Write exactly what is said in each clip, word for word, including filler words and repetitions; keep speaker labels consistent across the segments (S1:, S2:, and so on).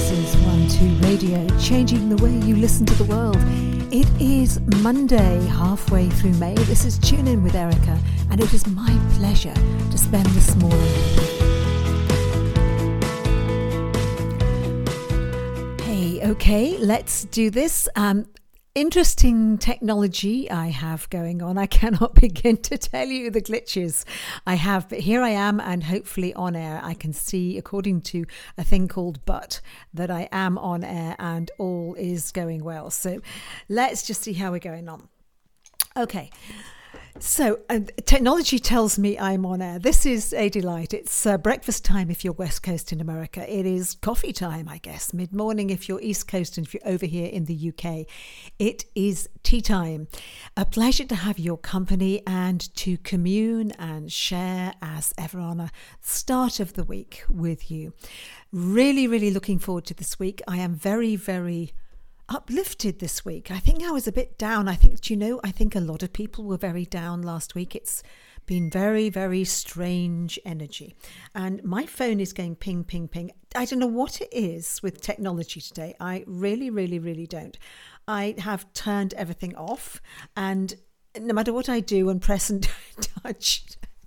S1: This is One Two Radio, changing the way you listen to the world. It is Monday, halfway through May. This is Tune In with Erica, and it is my pleasure to spend this morning with you. Hey, okay, let's do this. Um, Interesting technology I have going on. I cannot begin to tell you the glitches I have, but here I am, and hopefully on air I can see, according to a thing called But, that I am on air and all is going well. So let's just see how we're going on. Okay. So uh, technology tells me I'm on air. This is a delight. It's uh, breakfast time if you're West Coast in America. It is coffee time, I guess. Mid-morning if you're East Coast, and if you're over here in the U K, it is tea time. A pleasure to have your company and to commune and share as ever on a start of the week with you. Really, really looking forward to this week. I am very, very uplifted this week. I think I was a bit down. I think, do you know, I think a lot of people were very down last week. It's been very, very strange energy. And my phone is going ping, ping, ping. I don't know what it is with technology today. I really, really, really don't. I have turned everything off, and no matter what I do and press and touch,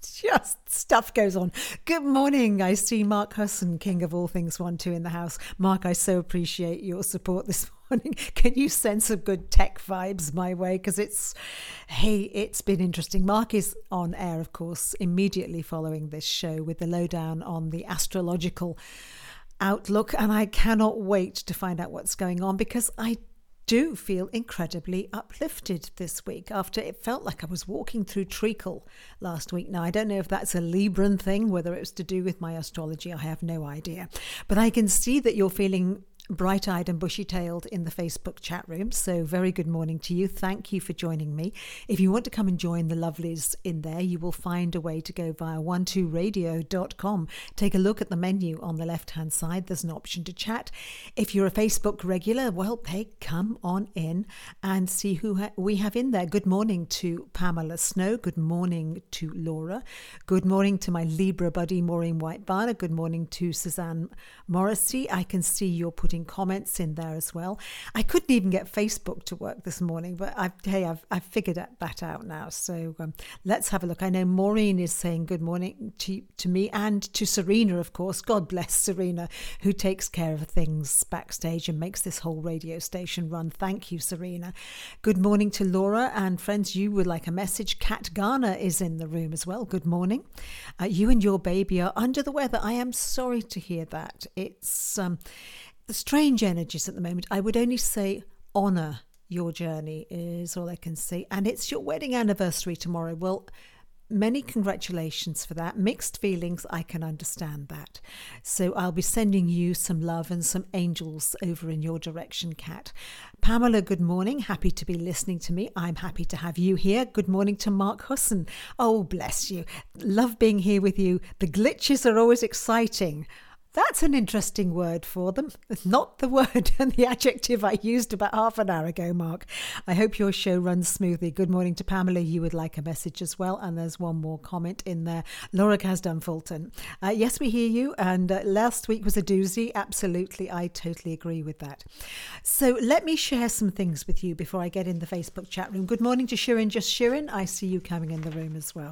S1: just stuff goes on. Good morning. I see Mark Husson, king of all things one, two in the house. Mark, I so appreciate your support this morning. Can you send some good tech vibes my way? Because it's, hey, it's been interesting. Mark is on air, of course, immediately following this show with the lowdown on the astrological outlook. And I cannot wait to find out what's going on, because I do feel incredibly uplifted this week after it felt like I was walking through treacle last week. Now, I don't know if that's a Libran thing, whether it was to do with my astrology, I have no idea. But I can see that you're feeling bright-eyed and bushy-tailed in the Facebook chat room. So very good morning to you. Thank you for joining me. If you want to come and join the lovelies in there, you will find a way to go via one two radio dot com. Take a look at the menu on the left-hand side. There's an option to chat. If you're a Facebook regular, well, hey, come on in and see who ha- we have in there. Good morning to Pamela Snow. Good morning to Laura. Good morning to my Libra buddy, Maureen White-Barner. Good morning to Suzanne Morrissey. I can see you're putting comments in there as well. I couldn't even get Facebook to work this morning, but I've, hey, I've, I've figured that out now. So um, let's have a look. I know Maureen is saying good morning to, to me and to Serena, of course. God bless Serena, who takes care of things backstage and makes this whole radio station run. Thank you, Serena. Good morning to Laura, and friends, you would like a message. Kat Garner is in the room as well. Good morning. Uh, you and your baby are under the weather. I am sorry to hear that. It's um, strange energies at the moment. I would only say honour your journey is all I can say. And it's your wedding anniversary tomorrow. Well, many congratulations for that. Mixed feelings, I can understand that. So I'll be sending you some love and some angels over in your direction, Kat. Pamela, good morning. Happy to be listening to me. I'm happy to have you here. Good morning to Mark Husson. Oh, bless you. Love being here with you. The glitches are always exciting. That's an interesting word for them. Not the word and the adjective I used about half an hour ago, Mark. I hope your show runs smoothly. Good morning to Pamela. You would like a message as well. And there's one more comment in there. Laura Casdan Fulton. Uh, yes, we hear you. And uh, last week was a doozy. Absolutely. I totally agree with that. So let me share some things with you before I get in the Facebook chat room. Good morning to Shirin. Just Shirin. I see you coming in the room as well.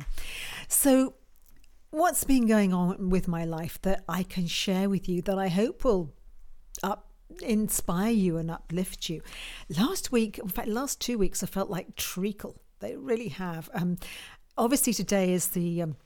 S1: So what's been going on with my life that I can share with you that I hope will up inspire you and uplift you. Last week, in fact, last two weeks, I felt like treacle. They really have. Um, obviously, today is the. Um,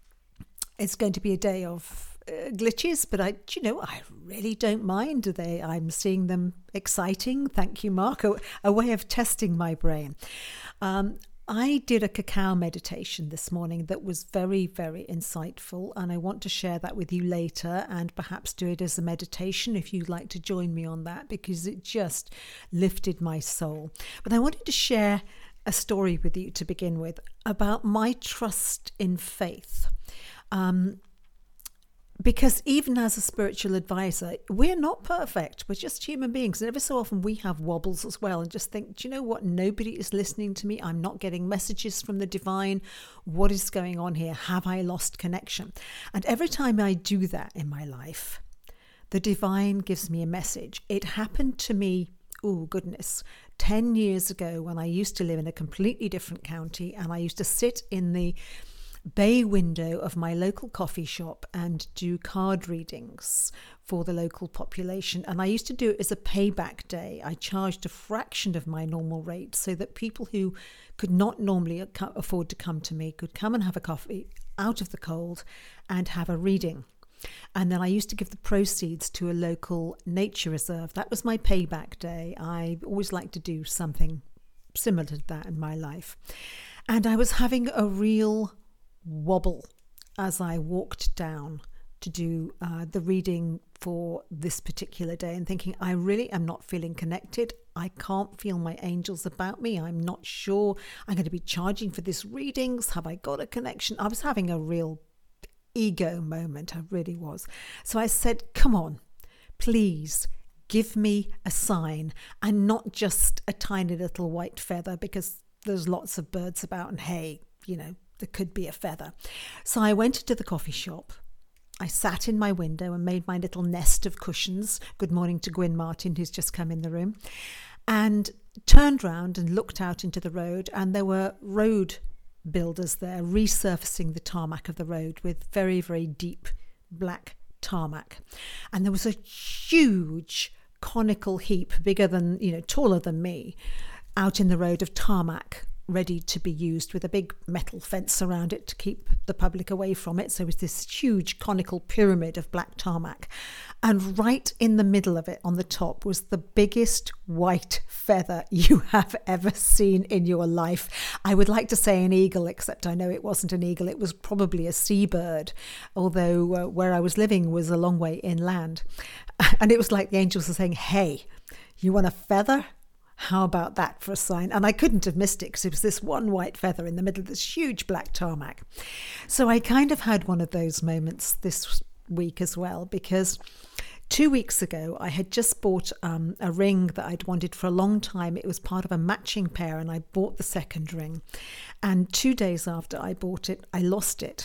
S1: it's going to be a day of uh, glitches, but I, you know, I really don't mind. They, I'm seeing them exciting. Thank you, Mark. A, a way of testing my brain. Um, I did a cacao meditation this morning that was very, very insightful, and I want to share that with you later and perhaps do it as a meditation if you'd like to join me on that, because it just lifted my soul. But I wanted to share a story with you to begin with about my trust in faith. Um, Because even as a spiritual advisor, we're not perfect. We're just human beings. And every so often we have wobbles as well and just think, do you know what? Nobody is listening to me. I'm not getting messages from the divine. What is going on here? Have I lost connection? And every time I do that in my life, The divine gives me a message. It happened to me, oh goodness, ten years ago when I used to live in a completely different county, and I used to sit in the bay window of my local coffee shop and do card readings for the local population. And I used to do it as a payback day. I charged a fraction of my normal rate so that people who could not normally afford to come to me could come and have a coffee out of the cold and have a reading. And then I used to give the proceeds to a local nature reserve. That was my payback day. I always like to do something similar to that in my life. And I was having a real wobble as I walked down to do uh, the reading for this particular day, and thinking, I really am not feeling connected. I can't feel my angels about me. I'm not sure I'm going to be charging for this readings. Have I got a connection? I was having a real ego moment. I really was. So I said, come on, please give me a sign, and not just a tiny little white feather, because there's lots of birds about, and hey, you know, there could be a feather. So I went into the coffee shop. I sat in my window and made my little nest of cushions. Good morning to Gwyn Martin, who's just come in the room. And turned round and looked out into the road, and there were road builders there resurfacing the tarmac of the road with very, very deep black tarmac. And there was a huge conical heap, bigger than, you know, taller than me, out in the road of tarmac, ready to be used, with a big metal fence around it to keep the public away from it. So it was this huge conical pyramid of black tarmac. And right in the middle of it, on the top, was the biggest white feather you have ever seen in your life. I would like to say an eagle, except I know it wasn't an eagle. It was probably a seabird, although uh, where I was living was a long way inland. And it was like the angels were saying, hey, you want a feather? How about that for a sign? And I couldn't have missed it, because it was this one white feather in the middle of this huge black tarmac. So I kind of had one of those moments this week as well, because two weeks ago I had just bought um, a ring that I'd wanted for a long time. It was part of a matching pair, and I bought the second ring. And two days after I bought it, I lost it.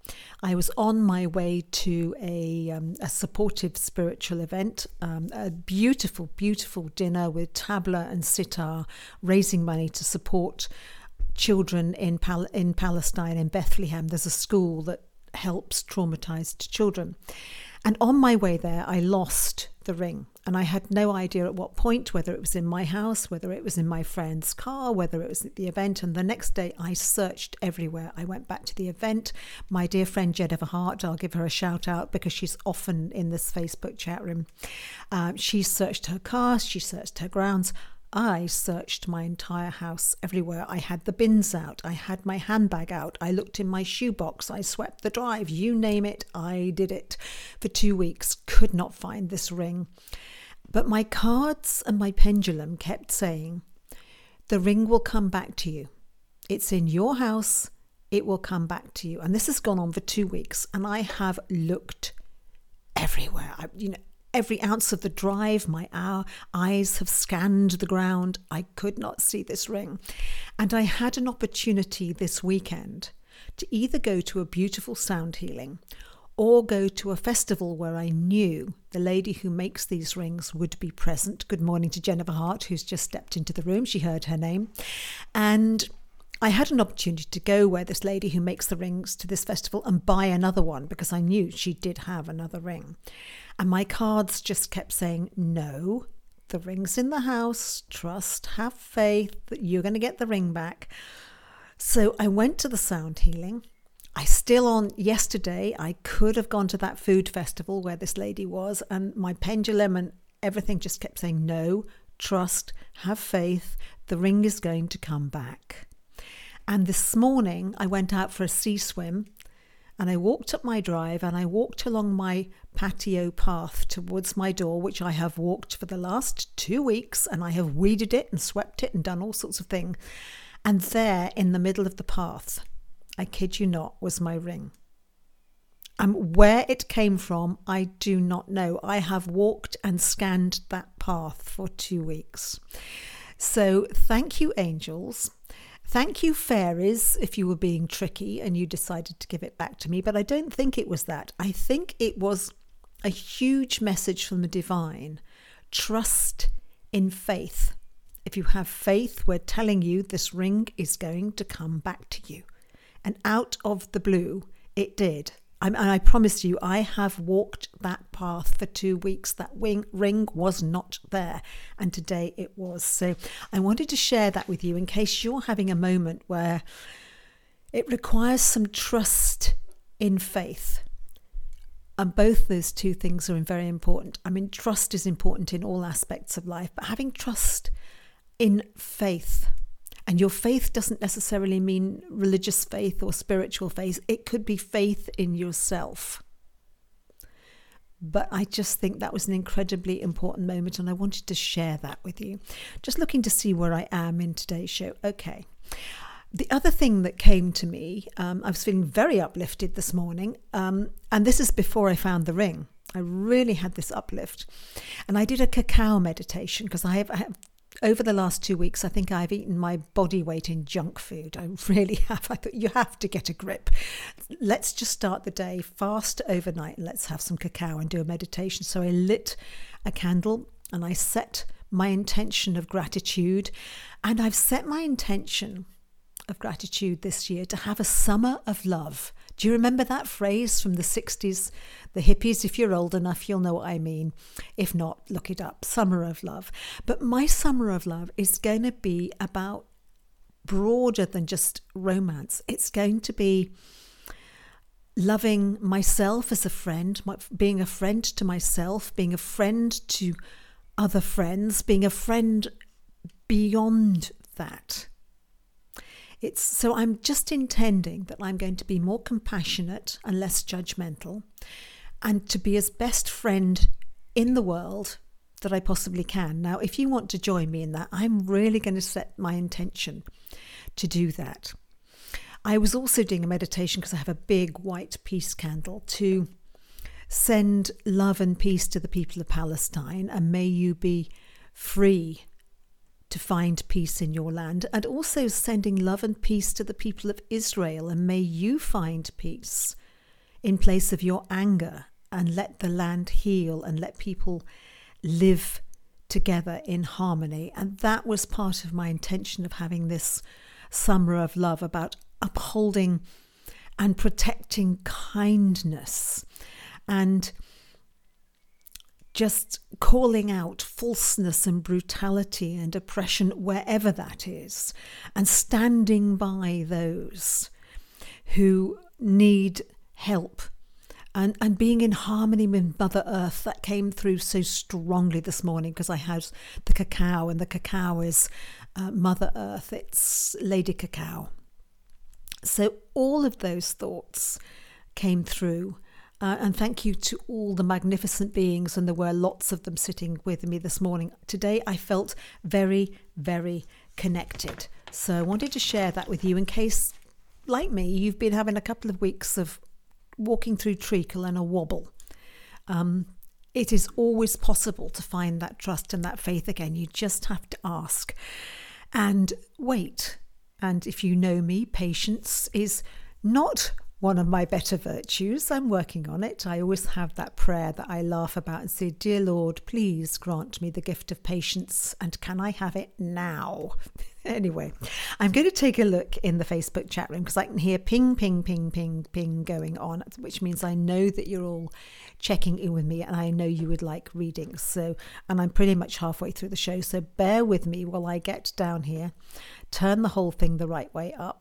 S1: I was on my way to a um, a supportive spiritual event, um, a beautiful, beautiful dinner with tabla and sitar, raising money to support children in Pal- in Palestine, in Bethlehem. There's a school that helps traumatized children. And on my way there, I lost the ring. And I had no idea at what point, whether it was in my house, whether it was in my friend's car, whether it was at the event. And the next day I searched everywhere. I went back to the event. My dear friend Jennifer Hart, I'll give her a shout out because she's often in this Facebook chat room. Uh, she searched her car, she searched her grounds. I searched my entire house everywhere. I had the bins out. I had my handbag out. I looked in my shoebox. I swept the drive. You name it, I did it. For two weeks, could not find this ring. But my cards and my pendulum kept saying, the ring will come back to you. It's in your house. It will come back to you. And this has gone on for two weeks. And I have looked everywhere. I, you know, every ounce of the drive, my eyes have scanned the ground. I could not see this ring. And I had an opportunity this weekend to either go to a beautiful sound healing or go to a festival where I knew the lady who makes these rings would be present. Good morning to Jennifer Hart, who's just stepped into the room. She heard her name. And I had an opportunity to go where this lady who makes the rings to this festival and buy another one, because I knew she did have another ring. And my cards just kept saying, no, the ring's in the house. Trust, have faith that you're going to get the ring back. So I went to the sound healing. I still on yesterday, I could have gone to that food festival where this lady was, and my pendulum and everything just kept saying, no, trust, have faith, the ring is going to come back. And this morning I went out for a sea swim, and I walked up my drive and I walked along my patio path towards my door, which I have walked for the last two weeks, and I have weeded it and swept it and done all sorts of things. And there in the middle of the path, I kid you not, was my ring. And where it came from, I do not know. I have walked and scanned that path for two weeks. So thank you, angels. Thank you, fairies, if you were being tricky and you decided to give it back to me. But I don't think it was that. I think it was a huge message from the divine. Trust in faith. If you have faith, we're telling you this ring is going to come back to you. And out of the blue, it did. I, and I promise you, I have walked that path for two weeks. That wing, ring was not there. And today it was. So I wanted to share that with you in case you're having a moment where it requires some trust in faith. And both those two things are very important. I mean, trust is important in all aspects of life, but having trust in faith. And your faith doesn't necessarily mean religious faith or spiritual faith. It could be faith in yourself. But I just think that was an incredibly important moment, and I wanted to share that with you. Just looking to see where I am in today's show. Okay. The other thing that came to me, um, I was feeling very uplifted this morning, um, and this is before I found the ring. I really had this uplift. And I did a cacao meditation because I have, I have over the last two weeks, I think I've eaten my body weight in junk food. I really have. I thought you have to get a grip. Let's just start the day fast overnight and let's have some cacao and do a meditation. So I lit a candle and I set my intention of gratitude. And I've set my intention of gratitude this year to have a summer of love. Do you remember that phrase from the sixties? The hippies, if you're old enough, you'll know what I mean. If not, look it up. Summer of love. But my summer of love is going to be about broader than just romance. It's going to be loving myself as a friend, being a friend to myself, being a friend to other friends, being a friend beyond that. It's so I'm just intending that I'm going to be more compassionate and less judgmental, and to be as best friend in the world that I possibly can. Now, if you want to join me in that, I'm really going to set my intention to do that. I was also doing a meditation because I have a big white peace candle to send love and peace to the people of Palestine, and may you be free to find peace in your land, and also sending love and peace to the people of Israel, and may you find peace in place of your anger, and let the land heal and let people live together in harmony. And that was part of my intention of having this summer of love, about upholding and protecting kindness and just calling out falseness and brutality and oppression wherever that is, and standing by those who need help, and, and being in harmony with Mother Earth. That came through so strongly this morning because I had the cacao, and the cacao is uh, Mother Earth. It's Lady Cacao. So all of those thoughts came through. Uh, and thank you to all the magnificent beings, and there were lots of them sitting with me this morning. Today I felt very, very connected. So I wanted to share that with you in case, like me, you've been having a couple of weeks of walking through treacle and a wobble. Um, it is always possible to find that trust and that faith again. You just have to ask and wait. And if you know me, patience is not one of my better virtues. I'm working on it. I always have that prayer that I laugh about and say, "Dear Lord, please grant me the gift of patience, and can I have it now?" Anyway, I'm going to take a look in the Facebook chat room because I can hear ping, ping, ping, ping, ping going on, which means I know that you're all checking in with me, and I know you would like readings. So, and I'm pretty much halfway through the show, so bear with me while I get down here, turn the whole thing the right way up,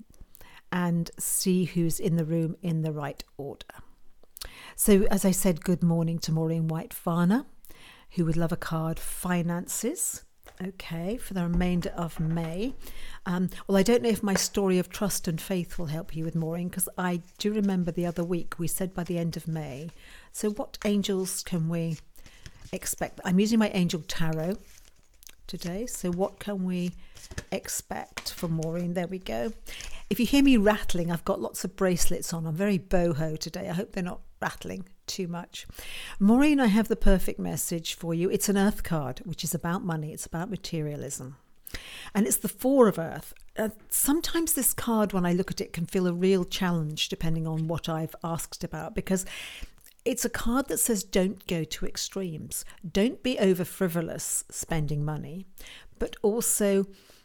S1: and see who's in the room in the right order. So, as I said, good morning to Maureen White-Farner, who would love a card, finances. Okay, for the remainder of May. Um, well, I don't know if my story of trust and faith will help you with Maureen, because I do remember the other week we said by the end of May. So what angels can we expect? I'm using my angel tarot today. So what can we expect from Maureen? There we go. If you hear me rattling, I've got lots of bracelets on. I'm very boho today. I hope they're not rattling too much. Maureen, I have the perfect message for you. It's an earth card, which is about money. It's about materialism. And it's the Four of Earth. Uh, sometimes this card, when I look at it, can feel a real challenge depending on what I've asked about, because it's a card that says don't go to extremes. Don't be over frivolous spending money, but also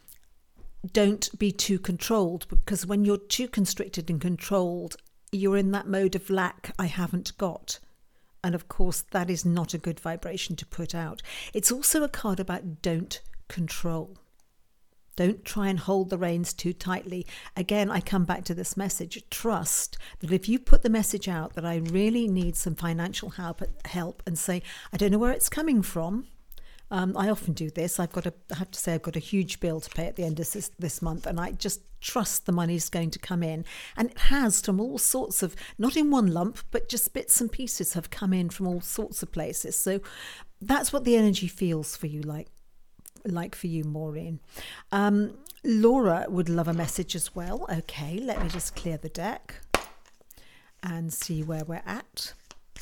S1: don't be too controlled, because when you're too constricted and controlled, you're in that mode of lack, I haven't got. And of course, that is not a good vibration to put out. It's also a card about don't control. Don't try and hold the reins too tightly. Again, I come back to this message. Trust that if you put the message out that I really need some financial help, help and say, I don't know where it's coming from. Um, I often do this. I've got a, I have to say, I've got a huge bill to pay at the end of this, this month, and I just trust the money's going to come in. And it has from all sorts of, not in one lump, but just bits and pieces have come in from all sorts of places. So that's what the energy feels for you like. like for you, Maureen. Um, Laura would love a message as well. Okay, let me just clear the deck and see where we're at.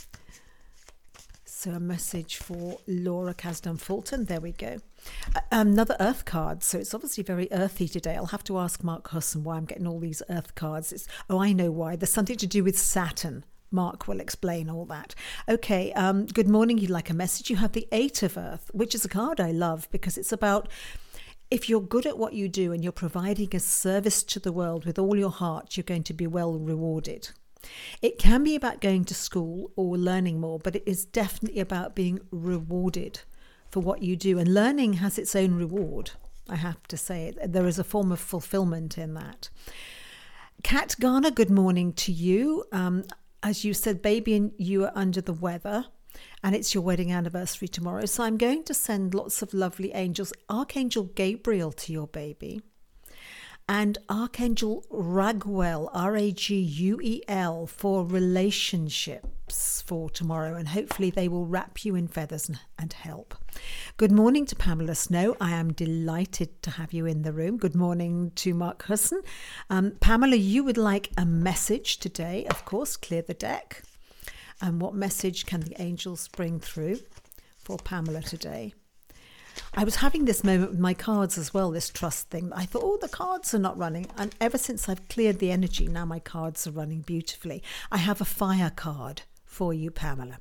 S1: So a message for Laura Kasdan Fulton. There we go. Uh, another earth card. So it's obviously very earthy today. I'll have to ask Mark Husson why I'm getting all these earth cards. It's, oh, I know why. There's something to do with Saturn. Mark will explain all that. Okay, um, good morning. You'd like a message? You have the Eight of Earth, which is a card I love because it's about if you're good at what you do and you're providing a service to the world with all your heart, you're going to be well rewarded. It can be about going to school or learning more, but it is definitely about being rewarded for what you do. And learning has its own reward, I have to say. There is a form of fulfillment in that. Kat Garner, good morning to you. Um, As you said, baby, and you are under the weather, and it's your wedding anniversary tomorrow. So I'm going to send lots of lovely angels, Archangel Gabriel to your baby, and Archangel Raguel, R A G U E L, for relationships for tomorrow. And hopefully they will wrap you in feathers and, and help. Good morning to Pamela Snow. I am delighted to have you in the room. Good morning to Mark Husson. Um, Pamela, you would like a message today. Of course, clear the deck. And what message can the angels bring through for Pamela today? I was having this moment with my cards as well, this trust thing. I thought, oh, the cards are not running. And ever since I've cleared the energy, now my cards are running beautifully. I have a fire card for you, Pamela.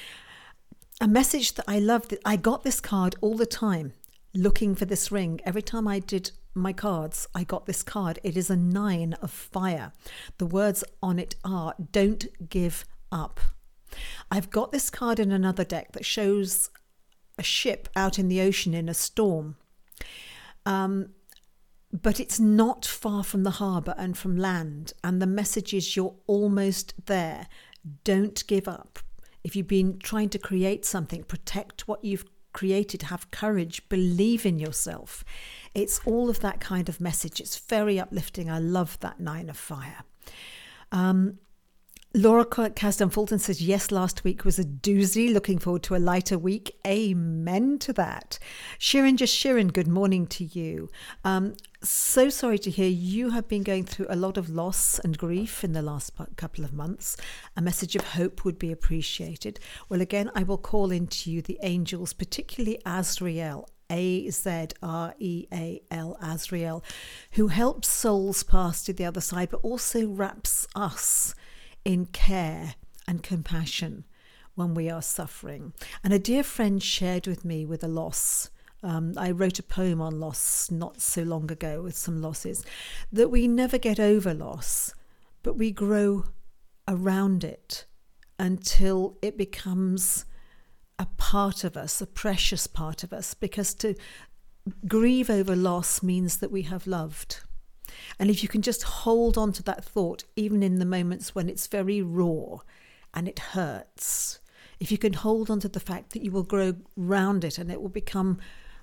S1: A message that I love, that I got this card all the time, looking for this ring. Every time I did my cards, I got this card. It is a nine of fire. The words on it are, don't give up. I've got this card in another deck that shows a ship out in the ocean in a storm. Um, but it's not far from the harbour and from land. And the message is you're almost there. Don't give up. If you've been trying to create something, protect what you've created, have courage, believe in yourself. It's all of that kind of message. It's very uplifting. I love that nine of fire. Um, Laura Kasdan Fulton says, yes, last week was a doozy. Looking forward to a lighter week. Amen to that. Shirin, just Shirin, good morning to you. Um, so sorry to hear you have been going through a lot of loss and grief in the last couple of months. A message of hope would be appreciated. Well, again, I will call into you the angels, particularly Azrael. A Z R E A L, Azrael, who helps souls pass to the other side, but also wraps us in care and compassion when we are suffering. And a dear friend shared with me with a loss. Um, I wrote a poem on loss not so long ago with some losses, that we never get over loss, but we grow around it until it becomes a part of us, a precious part of us, because to grieve over loss means that we have loved. And if you can just hold on to that thought, even in the moments when it's very raw and it hurts, if you can hold on to the fact that you will grow round it and it will become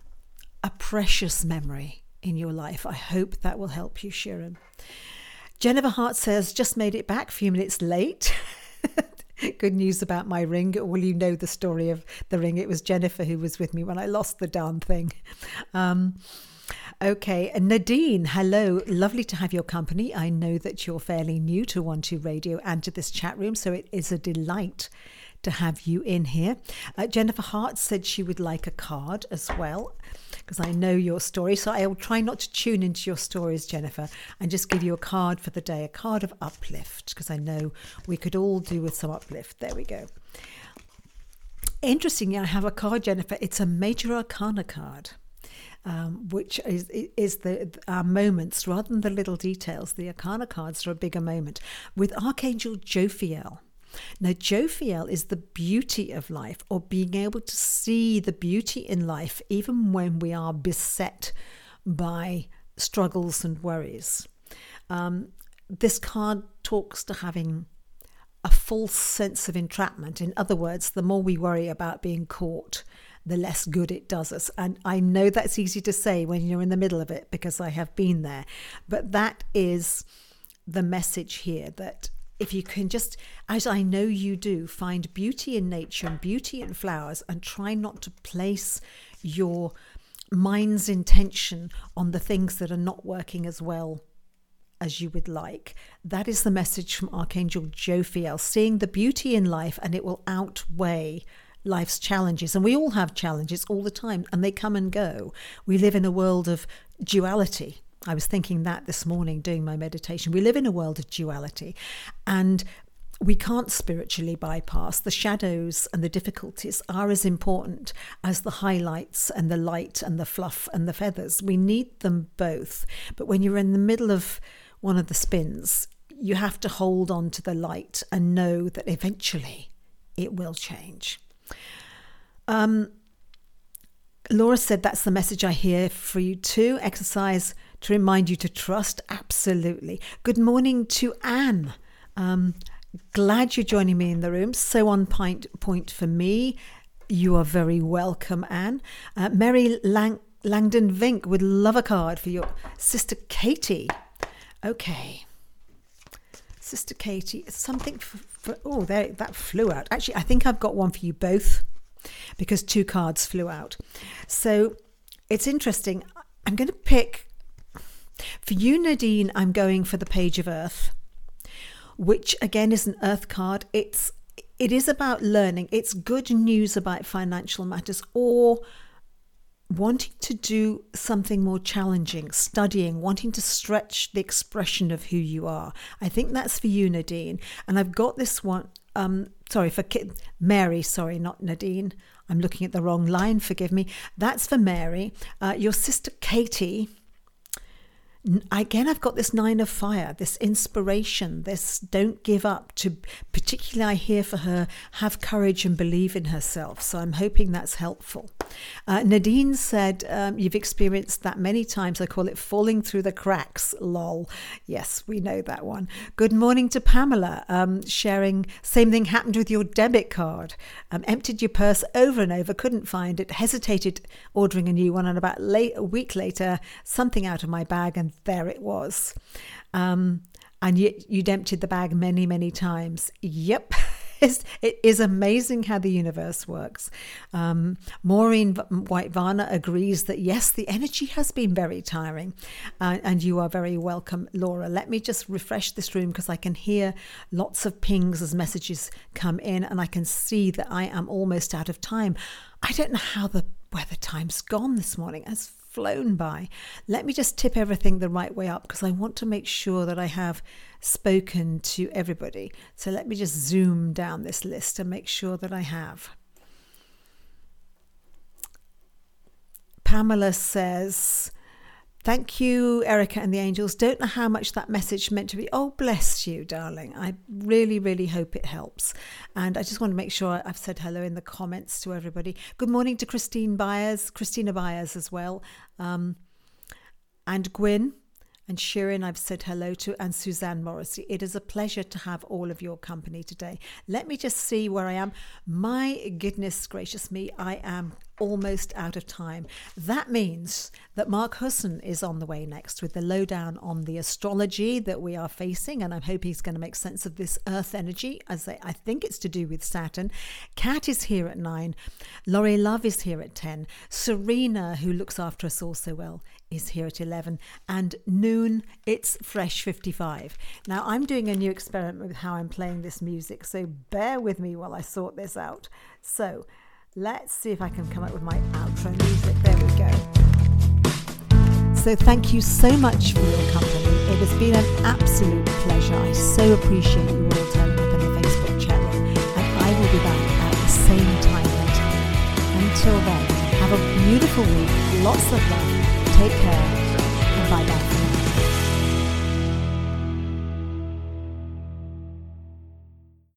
S1: a precious memory in your life, I hope that will help you, Sharon. Jennifer Hart says, just made it back a few minutes late. Good news about my ring. Well, you know the story of the ring. It was Jennifer who was with me when I lost the darn thing. Um, okay, Nadine, hello. Lovely to have your company. I know that you're fairly new to One Two Radio and to this chat room, so it is a delight to have you in here. Uh, Jennifer Hart said she would like a card as well, because I know your story. So I will try not to tune into your stories, Jennifer, and just give you a card for the day, a card of uplift, because I know we could all do with some uplift. There we go. Interestingly, I have a card, Jennifer. It's a Major Arcana card. Um, which is is the our moments rather than the little details. The Arcana cards are a bigger moment with Archangel Jophiel. Now, Jophiel is the beauty of life, or being able to see the beauty in life even when we are beset by struggles and worries. Um, this card talks to having a false sense of entrapment. In other words, the more we worry about being caught, the less good it does us. And I know that's easy to say when you're in the middle of it, because I have been there. But that is the message here, that if you can just, as I know you do, find beauty in nature and beauty in flowers, and try not to place your mind's intention on the things that are not working as well as you would like. That is the message from Archangel Jophiel, seeing the beauty in life, and it will outweigh life's challenges. And we all have challenges all the time, and they come and go. We live in a world of duality. I was thinking that this morning doing my meditation. We live in a world of duality, and we can't spiritually bypass. The shadows and the difficulties are as important as the highlights and the light and the fluff and the feathers. We need them both. But when you're in the middle of one of the spins, you have to hold on to the light and know that eventually it will change. Um, Laura said, that's the message I hear for you too. Exercise to remind you to trust. Absolutely. Good morning to Anne. Um, glad you're joining me in the room. So on point, point for me. You are very welcome, Anne. Uh, Mary Lang- Langdon Vink would love a card for your sister Katie. Okay. Sister Katie, something for, for oh, there, that flew out. Actually, I think I've got one for you both, because two cards flew out. So it's interesting. I'm going to pick, for you, Nadine, I'm going for the Page of Earth, which again is an Earth card. It's, it is about learning. It's good news about financial matters, or wanting to do something more challenging, studying, wanting to stretch the expression of who you are. I think that's for you, Nadine. And I've got this one, um, sorry, for Ki- Mary, sorry, not Nadine. I'm looking at the wrong line, forgive me. That's for Mary. Uh, your sister Katie, again, I've got this Nine of Fire, this inspiration, this don't give up, to particularly I hear for her, have courage and believe in herself. So I'm hoping that's helpful. Uh, Nadine said, um, you've experienced that many times. I call it falling through the cracks, lol. Yes, we know that one. Good morning to Pamela, um, sharing, same thing happened with your debit card. Um, emptied your purse over and over, couldn't find it, hesitated ordering a new one, and about late, a week later, something out of my bag, and there it was. Um, and you, you'd emptied the bag many, many times. Yep. It's, it is amazing how the universe works. Um, Maureen White-Varner agrees that yes, the energy has been very tiring, uh, and you are very welcome, Laura. Let me just refresh this room, because I can hear lots of pings as messages come in, and I can see that I am almost out of time. I don't know how the weather time's gone this morning. It's flown by. Let me just tip everything the right way up, because I want to make sure that I have spoken to everybody. So let me just zoom down this list and make sure that I have. Pamela says, thank you, Erica and the angels. Don't know how much that message meant to me. Oh, bless you, darling. I really, really hope it helps. And I just want to make sure I've said hello in the comments to everybody. Good morning to Christine Byers, Christina Byers as well. Um, and Gwyn and Shirin, I've said hello to, and Suzanne Morrissey. It is a pleasure to have all of your company today. Let me just see where I am. My goodness gracious me, I am almost out of time. That means that Mark Husson is on the way next with the lowdown on the astrology that we are facing, and I hope he's going to make sense of this earth energy, as I, I think it's to do with Saturn. Kat is here at nine. Laurie Love is here at ten. Serena, who looks after us all so well, is here at eleven. And noon, it's Fresh fifty-five. Now, I'm doing a new experiment with how I'm playing this music, so bear with me while I sort this out. So let's see if I can come up with my outro music. There we go. So thank you so much for your company. It has been an absolute pleasure. I so appreciate you all turning up in the Facebook chat room. And I will be back at the same time next week. Until then, have a beautiful week. Lots of love. Take care. And bye-bye.